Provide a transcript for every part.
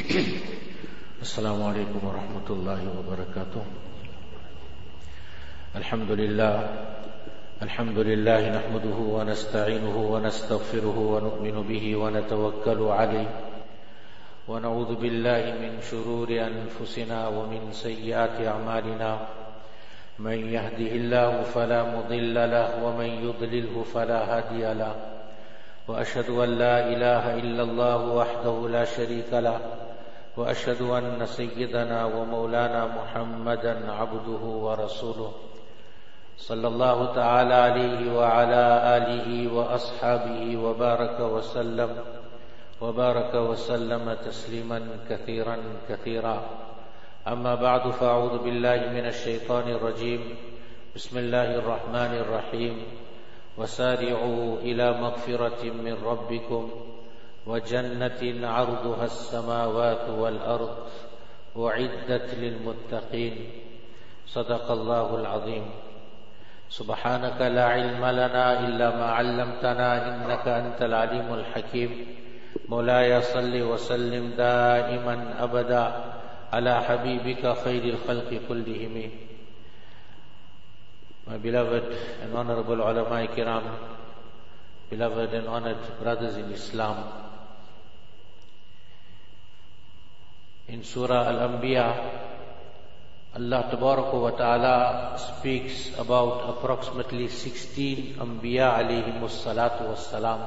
السلام عليكم ورحمة الله وبركاته. الحمد لله نحمده ونستعينه ونستغفره ونؤمن به ونتوكل عليه ونعوذ بالله من شرور أنفسنا ومن سيئات أعمالنا. من يهده الله فلا مضل له ومن يضلله فلا هادي له، وأشهد أن لا إله إلا الله وحده لا شريك له، وأشهد أن سيدنا ومولانا محمدا عبده ورسوله صلى الله تعالى عليه وعلى آله وأصحابه وبارك وسلم تسليما كثيرا كثيرا. أما بعد، فأعوذ بالله من الشيطان الرجيم. بسم الله الرحمن الرحيم. وسارعوا إلى مغفرة من ربكم وجنة عرضها السماوات والأرض أعدت للمتقين. صدق الله العظيم. سبحانك لا علم لنا إلا ما علمتنا إنك أنت العليم الحكيم. مولاي صل وسلم دائما أبدا على حبيبك خير الخلق كلهم. My beloved and honorable ulama kiram, beloved and honored brothers in Islam, in Surah Al-Anbiya, Allah Tabaraka wa Ta'ala speaks about approximately 16 Anbiya alayhimus salatu was salam,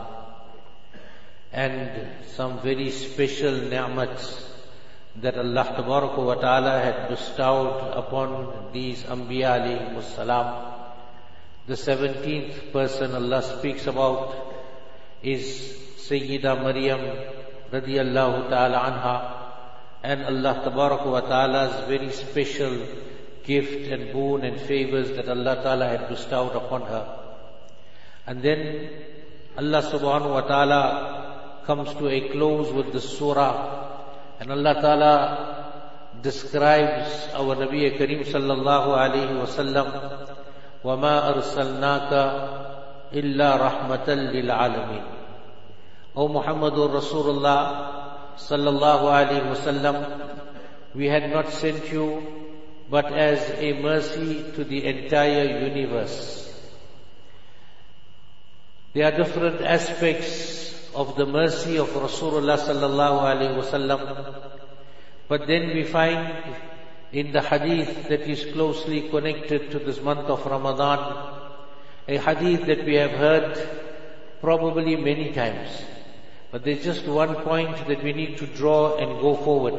and some very special ni'mats that Allah Tabaraka wa Ta'ala had bestowed upon these Anbiya alayhimus salam. The 17th person Allah speaks about is Sayyida Maryam radiyallahu ta'ala anha, and Allah Tabaraka wa Ta'ala's very special gift and boon and favors that Allah Ta'ala had bestowed upon her. And then Allah Subhanahu wa Ta'ala comes to a close with the surah, and Allah Ta'ala describes our Nabi Kareem sallallahu alayhi wa sallam, وَمَا أَرْسَلْنَاكَ إِلَّا رَحْمَةً لِلْعَالَمِينَ. O Muhammadur Rasulullah sallallahu alayhi wa sallam, we had not sent you but as a mercy to the entire universe. There are different aspects of the mercy of Rasulullah sallallahu alayhi wa sallam, but then we find in the hadith that is closely connected to this month of Ramadan, a hadith that we have heard probably many times, but there's just one point that we need to draw and go forward.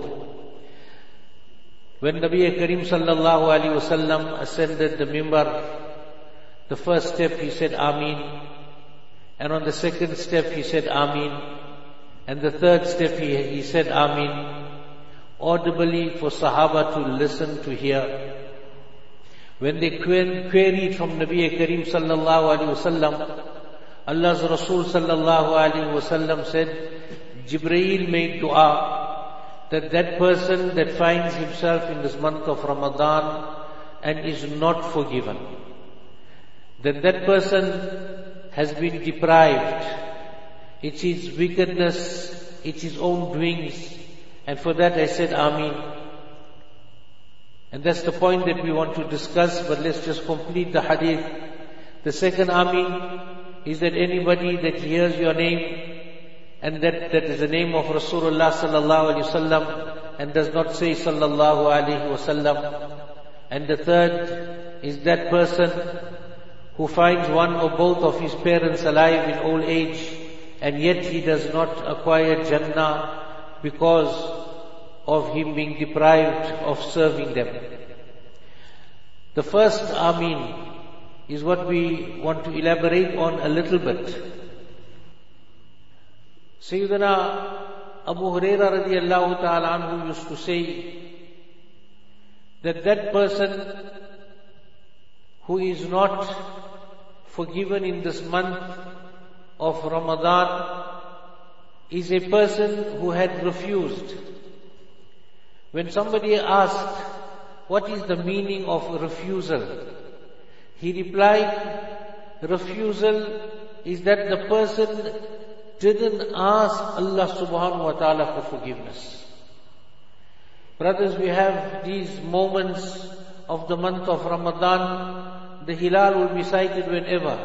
When Nabi Kareem sallallahu alaihi wasallam ascended the mimbar, the first step he said Ameen, and on the second step he said Ameen, and the third step he said Ameen, audibly for Sahaba to listen, to hear. When they queried from Nabi Kareem sallallahu alaihi wasallam, Allah's Rasul sallallahu alaihi wasallam said, Jibreel made dua that person that finds himself in this month of Ramadan and is not forgiven, then that person has been deprived. It's his wickedness, it's his own doings. And for that I said Ameen. And that's the point that we want to discuss, but let's just complete the hadith. The second Ameen is that anybody that hears your name and that is the name of Rasulullah sallallahu alaihi wasallam and does not say sallallahu alaihi wasallam. And the third is that person who finds one or both of his parents alive in old age and yet he does not acquire Jannah because of him being deprived of serving them. The first Ameen is what we want to elaborate on a little bit. Sayyidina Abu Hurairah radiyallahu ta'ala anhu used to say that person who is not forgiven in this month of Ramadan is a person who had refused. When somebody asked, what is the meaning of refusal? He replied, refusal is that the person didn't ask Allah subhanahu wa ta'ala for forgiveness. Brothers, we have these moments of the month of Ramadan. The Hilal will be sighted whenever.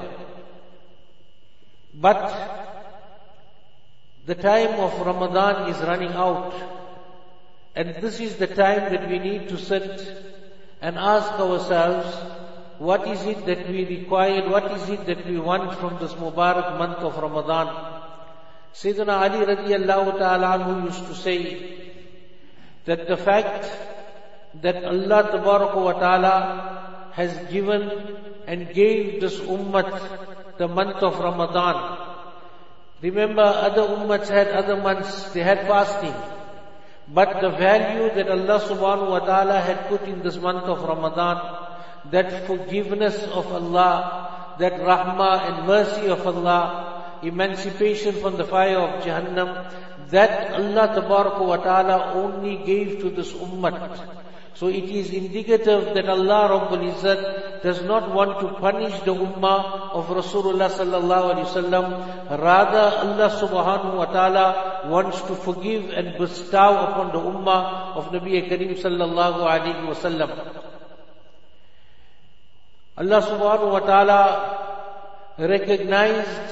But the time of Ramadan is running out. And this is the time that we need to sit and ask ourselves, what is it that we require, what is it that we want from this Mubarak month of Ramadan? Sayyidina Ali radiallahu ta'ala anhu used to say that the fact that Allah tabaraka wa ta'ala has given and gave this ummah the month of Ramadan. Remember, other ummahs had other months, they had fasting. But the value that Allah subhanahu wa ta'ala had put in this month of Ramadan, that forgiveness of Allah, that rahmah and mercy of Allah, emancipation from the fire of Jahannam, that Allah tabaraka wa ta'ala only gave to this ummah. So it is indicative that Allah Rabbul Izzat does not want to punish the ummah of Rasulullah sallallahu alaihi wasallam. Rather, Allah subhanahu wa ta'ala wants to forgive and bestow upon the ummah of Nabi Kareem sallallahu alaihi wasallam. Allah subhanahu wa ta'ala recognized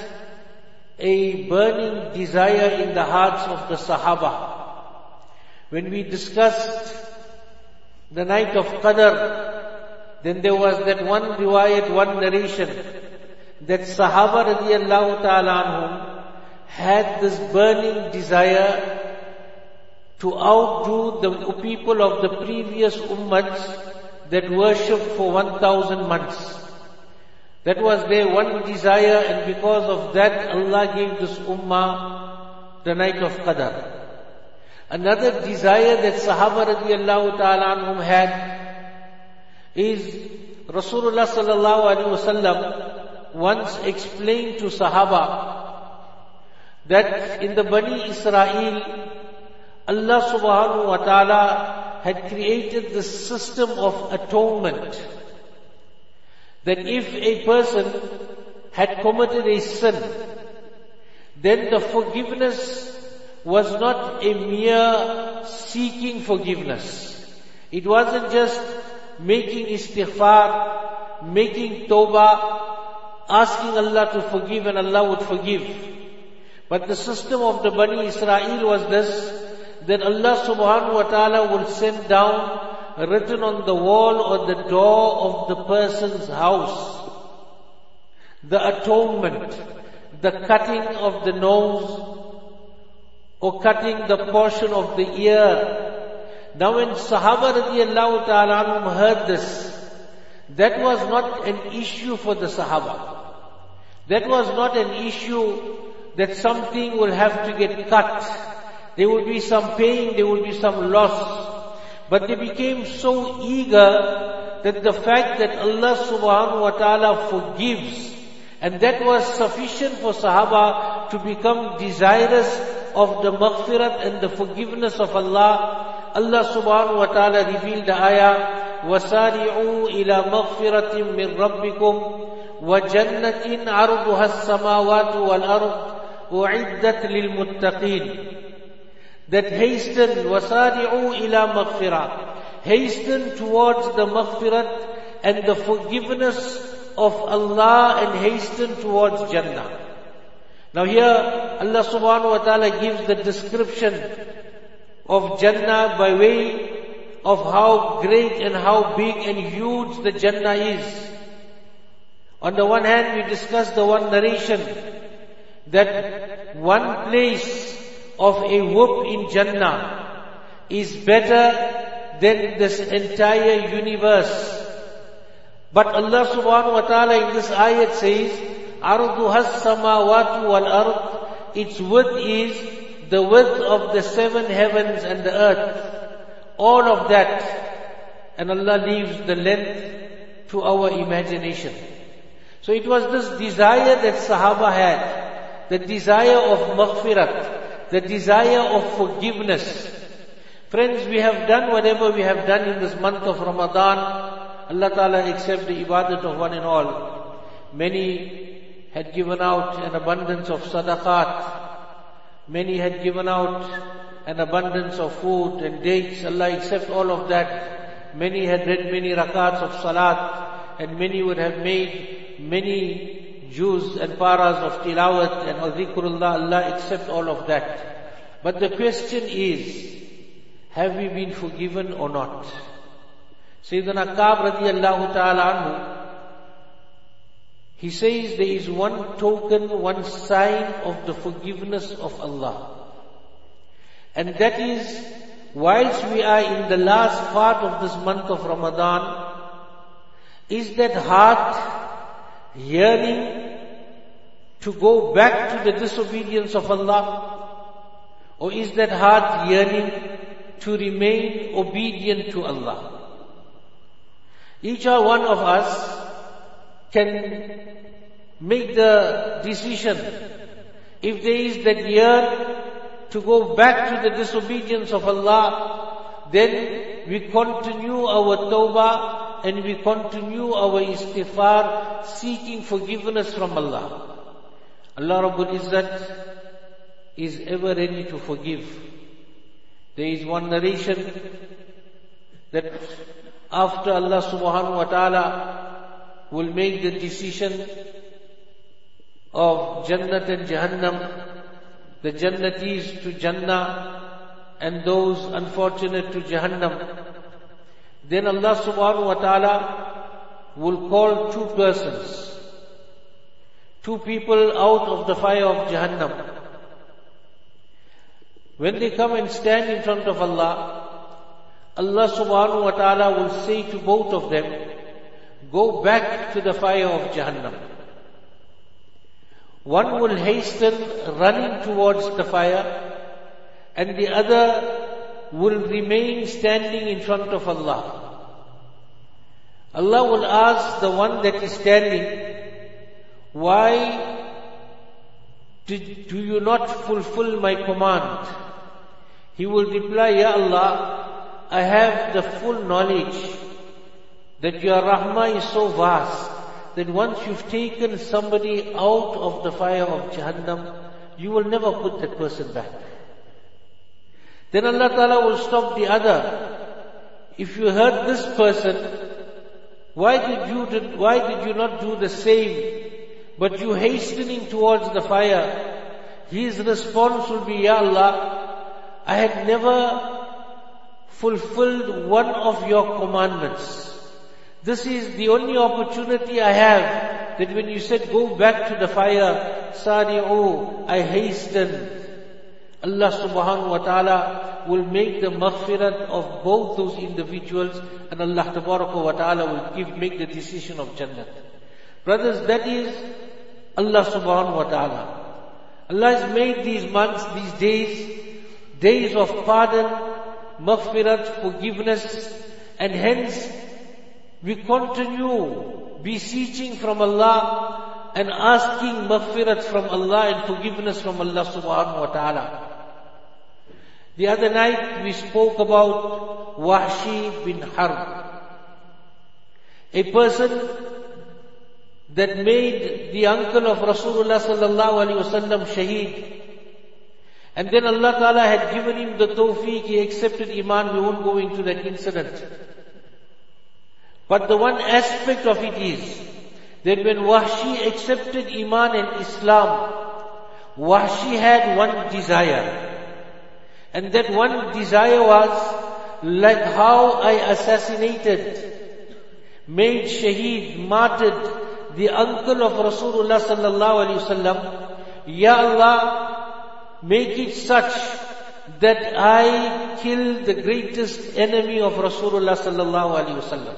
a burning desire in the hearts of the Sahaba. When we discussed the night of Qadr, then there was that one riwayat, one narration, that Sahaba radiallahu ta'ala anhum had this burning desire to outdo the people of the previous ummahs that worshipped for 1,000 months. That was their one desire, and because of that, Allah gave this ummah the night of Qadr. Another desire that Sahaba radiallahu ta'ala anhum had is Rasulullah sallallahu alaihi wasallam once explained to Sahaba that in the Bani Israel, Allah subhanahu wa ta'ala had created this system of atonement. That if a person had committed a sin, then the forgiveness was not a mere seeking forgiveness. It wasn't just making istighfar, making tawbah, asking Allah to forgive and Allah would forgive. But the system of the Bani Israel was this, that Allah subhanahu wa ta'ala will send down written on the wall or the door of the person's house, the atonement, the cutting of the nose, or cutting the portion of the ear. Now when Sahaba radiallahu ta'ala anhum heard this, that was not an issue for the Sahaba. That was not an issue that something will have to get cut. There will be some pain, there will be some loss. But they became so eager that the fact that Allah subhanahu wa ta'ala forgives, and that was sufficient for Sahaba to become desirous of the maghfirat and the forgiveness of Allah. Allah subhanahu wa ta'ala revealed the ayah, وَسَارِعُوا إِلَى مَغْفِرَةٍ مِّن رَبِّكُمْ وَجَنَّةٍ عَرْضُهَا السَّمَاوَاتُ وَالْأَرْضُ أُعِدَّتْ لِلْمُتَّقِينَ. That hasten, وَسَارِعُوا إِلَى مَغْفِرَةٍ, hasten towards the maghfirat and the forgiveness of Allah, and hasten towards Jannah. Now here, Allah subhanahu wa ta'ala gives the description of Jannah by way of how great and how big and huge the Jannah is. On the one hand, we discussed the one narration, that one place of a whoop in Jannah is better than this entire universe. But Allah subhanahu wa ta'ala in this ayat says, عَرْضُهَا السَّمَاوَاتُ وَالْأَرْضُ, its width is the width of the 7 heavens and the earth. All of that. And Allah leaves the length to our imagination. So it was this desire that Sahaba had, the desire of maghfirat, the desire of forgiveness. Friends, we have done whatever we have done in this month of Ramadan. Allah Ta'ala accept the ibadat of one and all. Many had given out an abundance of sadaqat. Many had given out and abundance of food and dates. Allah accept all of that. Many had read many rakats of salat, and many would have made many juz and paras of tilawat and dhikrullah. Allah accept all of that. But the question is, have we been forgiven or not? Sayyidina Ka'b radiyallahu ta'ala anhu, he says there is one token, one sign of the forgiveness of Allah. And that is, whilst we are in the last part of this month of Ramadan, is that heart yearning to go back to the disobedience of Allah? Or is that heart yearning to remain obedient to Allah? Each one of us can make the decision. If there is that yearn to go back to the disobedience of Allah, then we continue our tawbah and we continue our istighfar, seeking forgiveness from Allah. Allah Rabbul Izzat is ever ready to forgive. There is one narration that after Allah subhanahu wa ta'ala will make the decision of Jannat and Jahannam, the Jannatis to Jannah and those unfortunate to Jahannam, then Allah subhanahu wa ta'ala will call two persons, two people out of the fire of Jahannam. When they come and stand in front of Allah, Allah subhanahu wa ta'ala will say to both of them, go back to the fire of Jahannam. One will hasten running towards the fire, and the other will remain standing in front of Allah. Allah will ask the one that is standing, why do you not fulfill my command? He will reply, Ya Allah, I have the full knowledge that your rahmah is so vast that once you've taken somebody out of the fire of Jahannam, you will never put that person back. Then Allah Ta'ala will stop the other. If you hurt this person, why did you not do the same? But you hastening towards the fire. His response will be, Ya Allah, I had never fulfilled one of your commandments. This is the only opportunity I have, that when you said go back to the fire, sari'u, I hastened. Allah subhanahu wa ta'ala will make the maghfirat of both those individuals, and Allah tabaraka wa ta'ala will make the decision of Jannat. Brothers, that is Allah subhanahu wa ta'ala. Allah has made these months, these days of pardon, maghfirat, forgiveness, and hence we continue beseeching from Allah and asking maghfirat from Allah and forgiveness from Allah subhanahu wa ta'ala. The other night we spoke about Wahshi bin Harb, a person that made the uncle of Rasulullah sallallahu alaihi wasallam shaheed. And then Allah Ta'ala had given him the tawfiq, he accepted Iman. We won't go into that incident. But the one aspect of it is that when Wahshi accepted Iman and Islam, Wahshi had one desire. And that one desire was, like how I assassinated, made shaheed, martyred the uncle of Rasulullah sallallahu alaihi wasallam, Ya Allah, make it such that I kill the greatest enemy of Rasulullah sallallahu alaihi wasallam.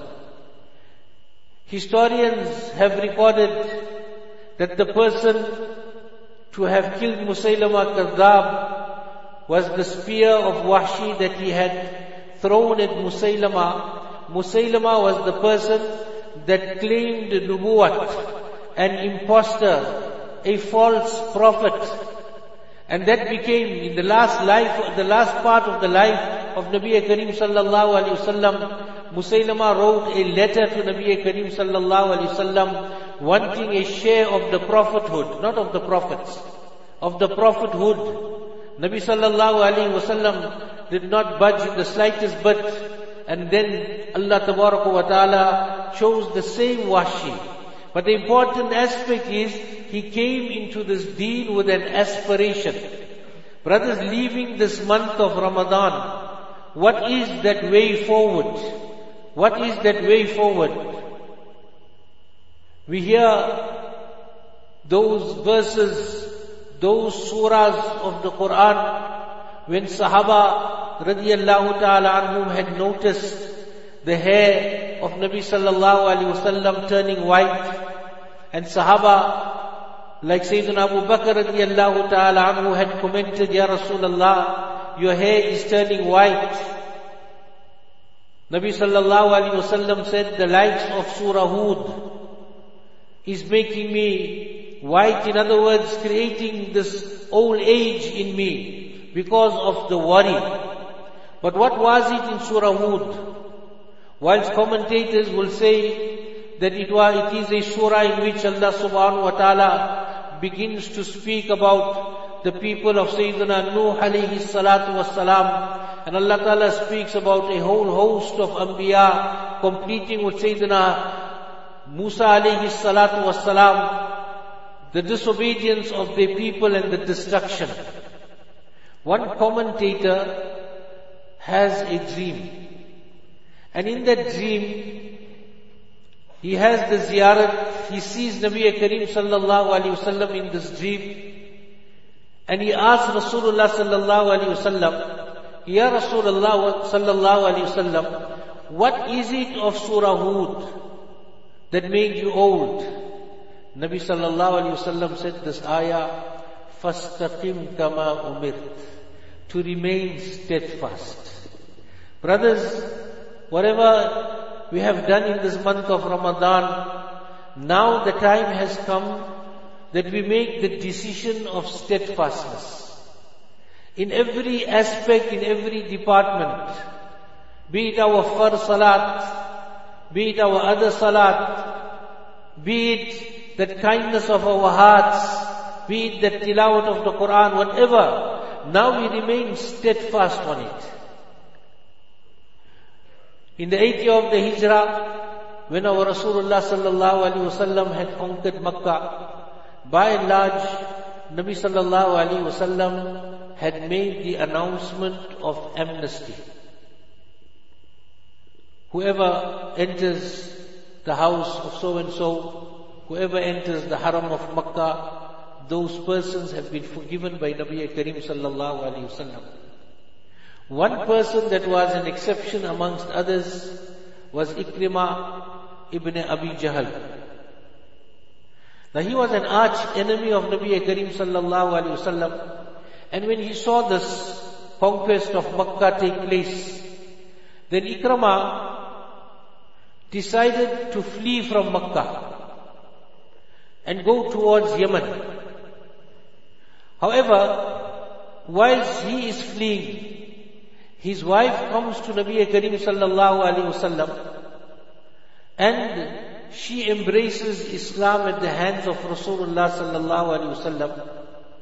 Historians have recorded that the person to have killed Musaylama Kadhab was the spear of Wahshi that he had thrown at Musaylama. Musaylama was the person that claimed nubuwat, an impostor, a false prophet. And that became, in the last part of the life of Nabi Kareem sallallahu alaihi wasallam, Musaylama wrote a letter to Nabi Kareem sallallahu alaihi wasallam wanting a share of the prophethood, not of the prophets, of the prophethood. Nabi sallallahu alaihi wasallam did not budge in the slightest bit, and then Allah tabaraka wa ta'ala chose the same Wahshi. But the important aspect is, he came into this deen with an aspiration. Brothers, leaving this month of Ramadan, what is that way forward? What is that way forward? We hear those verses, those surahs of the Quran, when Sahaba radiyallahu ta'ala anhum had noticed the hair of Nabi sallallahu alaihi wasallam turning white, and Sahaba like Sayyidina Abu Bakr radiyallahu ta'ala anhu had commented, Ya Rasulullah, your hair is turning white. Nabi sallallahu alaihi wasallam said, the likes of Surah Hud is making me white. In other words, creating this old age in me because of the worry. But what was it in Surah Hud? Whilst commentators will say that it is a surah in which Allah subhanahu wa ta'ala begins to speak about the people of Sayyidina Nuh alayhi salatu wassalam, and Allah ta'ala speaks about a whole host of Anbiya, completing with Sayyidina Musa alayhi salatu wassalam, the disobedience of their people and the destruction. One commentator has a dream, and in that dream he has the ziyarat. He sees Nabi Kareem sallallahu alaihi wasallam in this dream, and he asks Rasulullah sallallahu alaihi wasallam, Ya Rasulullah sallallahu alaihi wasallam, what is it of Surah Hud that made you old? Nabi sallallahu alaihi wasallam said this ayah, Fastaqim kama umirt, to remain steadfast. Brothers, whatever we have done in this month of Ramadan, now the time has come that we make the decision of steadfastness. In every aspect, in every department, be it our fard salat, be it our other salat, be it that kindness of our hearts, be it that tilawat of the Quran, whatever, now we remain steadfast on it. In the 8th year of the Hijrah, when our Rasulullah sallallahu alaihi wasallam had conquered Makkah, by and large, Nabi sallallahu alaihi wasallam had made the announcement of amnesty. Whoever enters the house of so and so, whoever enters the haram of Makkah, those persons have been forgiven by Nabi Kareem sallallahu alaihi wasallam. One person that was an exception amongst others was Ikrimah ibn Abi Jahl. Now he was an arch enemy of Nabi Kareem sallallahu alaihi wasallam, and when he saw this conquest of Makkah take place, then Ikrimah decided to flee from Makkah and go towards Yemen. However, whilst he is fleeing, his wife comes to Nabi Kareem sallallahu alaihi wasallam, and she embraces Islam at the hands of Rasulullah sallallahu alaihi wasallam.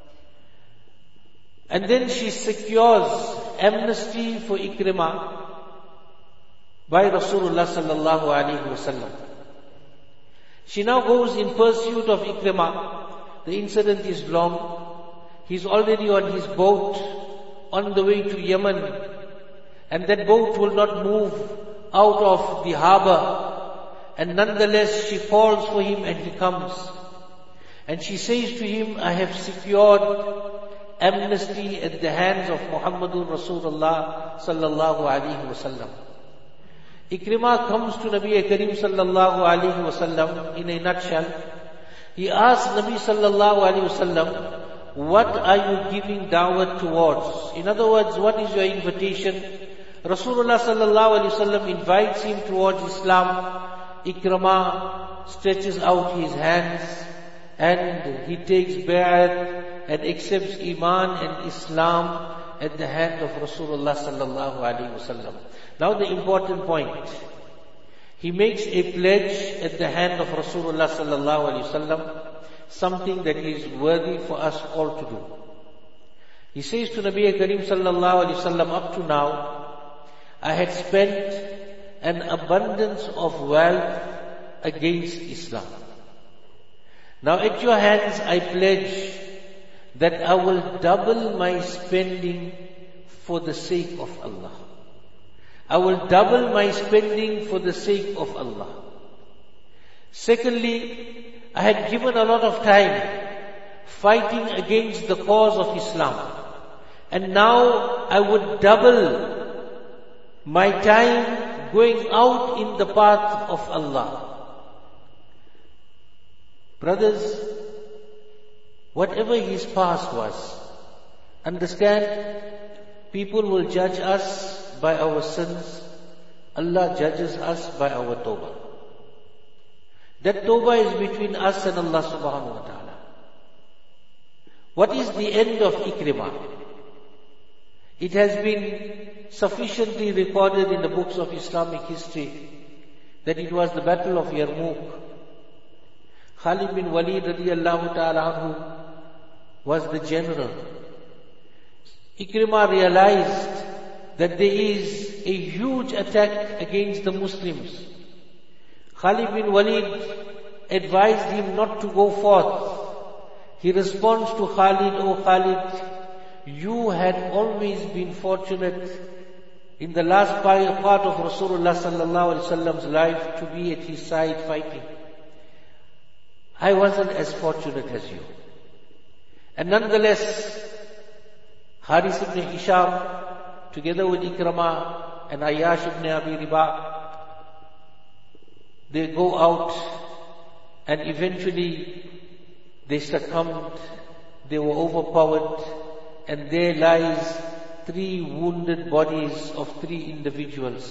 And then she secures amnesty for Ikrimah by Rasulullah sallallahu alaihi wasallam. She now goes in pursuit of Ikrimah. The incident is long. He's already on his boat on the way to Yemen, and that boat will not move out of the harbor. And nonetheless, she calls for him and he comes. And she says to him, I have secured amnesty at the hands of Muhammadur Rasulullah sallallahu alaihi wasallam. Ikrimah comes to Nabi Kareem sallallahu alaihi wasallam in a nutshell. He asks Nabi sallallahu alaihi wasallam, what are you giving da'wat towards? In other words, what is your invitation? Rasulullah sallallahu alaihi wasallam invites him towards Islam. Ikrimah stretches out his hands and he takes bay'at and accepts Iman and Islam at the hand of Rasulullah sallallahu alaihi wasallam. Now the important point. He makes a pledge at the hand of Rasulullah sallallahu alaihi wasallam, something that is worthy for us all to do. He says to Nabi Kareem sallallahu alaihi wasallam, up to now, I had spent an abundance of wealth against Islam. Now at your hands I pledge that I will double my spending for the sake of Allah. I will double my spending for the sake of Allah. Secondly, I had given a lot of time fighting against the cause of Islam. And now I would double my time going out in the path of Allah. Brothers, whatever his past was, understand, people will judge us by our sins. Allah judges us by our tawbah. That tawbah is between us and Allah subhanahu wa ta'ala. What is the end of Ikrimah? It has been sufficiently recorded in the books of Islamic history that it was the battle of Yarmouk. Khalid bin Walid radiyallahu ta'ala anhu was the general. Ikrimah realized that there is a huge attack against the Muslims. Khalid bin Walid advised him not to go forth. He responds to Khalid, "O Khalid, you had always been fortunate in the last part of Rasulullah sallallahu alaihi wasallam's life to be at his side fighting. I wasn't as fortunate as you." And nonetheless, Haris ibn Hisham, together with Ikramah and Ayyash ibn Abi Riba, they go out and eventually they succumbed, they were overpowered, and there lies 3 wounded bodies of 3 individuals.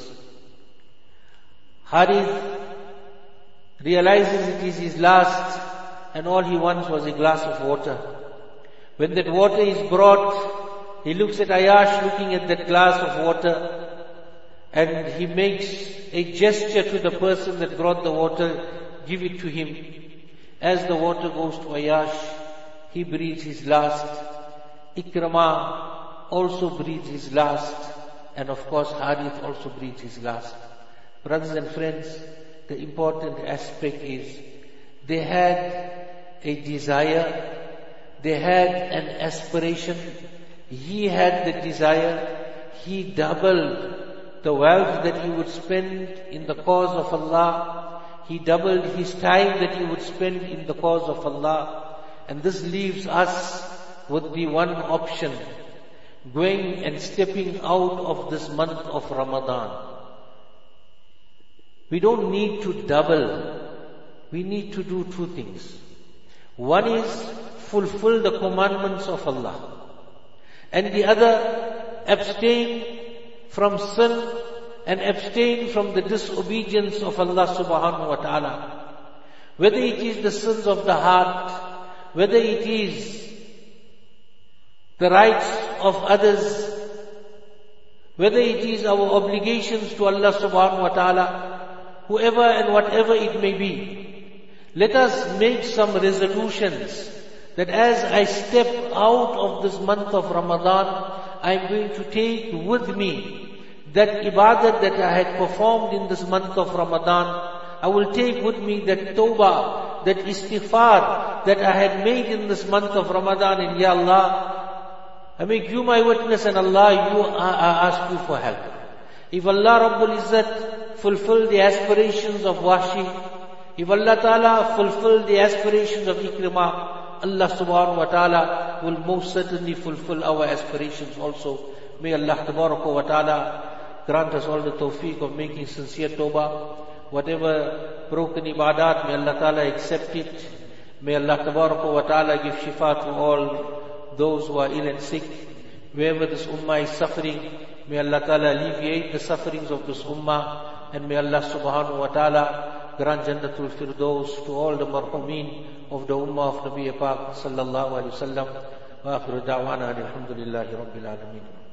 Harith realizes it is his last, and all he wants was a glass of water. When that water is brought, he looks at Ayyash looking at that glass of water, and he makes a gesture to the person that brought the water, "Give it to him." As the water goes to Ayyash, he breathes his last. Ikramah also breathes his last. And of course, Harith also breathes his last. Brothers and friends, the important aspect is they had a desire, they had an aspiration. He had the desire, he doubled the wealth that he would spend in the cause of Allah. He doubled his time that he would spend in the cause of Allah. And this leaves us with the one option, going and stepping out of this month of Ramadan. We don't need to double. We need to do 2 things. One is fulfill the commandments of Allah. And the other, abstain from sin and abstain from the disobedience of Allah subhanahu wa ta'ala. Whether it is the sins of the heart, whether it is the rights of others, whether it is our obligations to Allah subhanahu wa ta'ala, whoever and whatever it may be, let us make some resolutions that as I step out of this month of Ramadan, I am going to take with me that ibadat that I had performed in this month of Ramadan. I will take with me that tawbah, that istighfar that I had made in this month of Ramadan. And Ya Allah, I make you my witness, and Allah, I ask you for help. If Allah Rabbul Izzat fulfill the aspirations of Washi, if Allah Ta'ala fulfill the aspirations of Ikrimah, Allah subhanahu wa ta'ala will most certainly fulfill our aspirations also. May Allah tabaraka wa ta'ala grant us all the tawfiq of making sincere tawbah. Whatever broken ibadat, may Allah Ta'ala accept it. May Allah tabaraka wa ta'ala give shifa to all those who are ill and sick. Wherever this ummah is suffering, may Allah Ta'ala alleviate the sufferings of this ummah. And may Allah subhanahu wa ta'ala grant Jannatul Firdaus to all the marhumeen of the ummah of Nabi Pak sallallahu alayhi wa sallam. Wa akhiru da'wana alhamdulillahi rabbil alameen.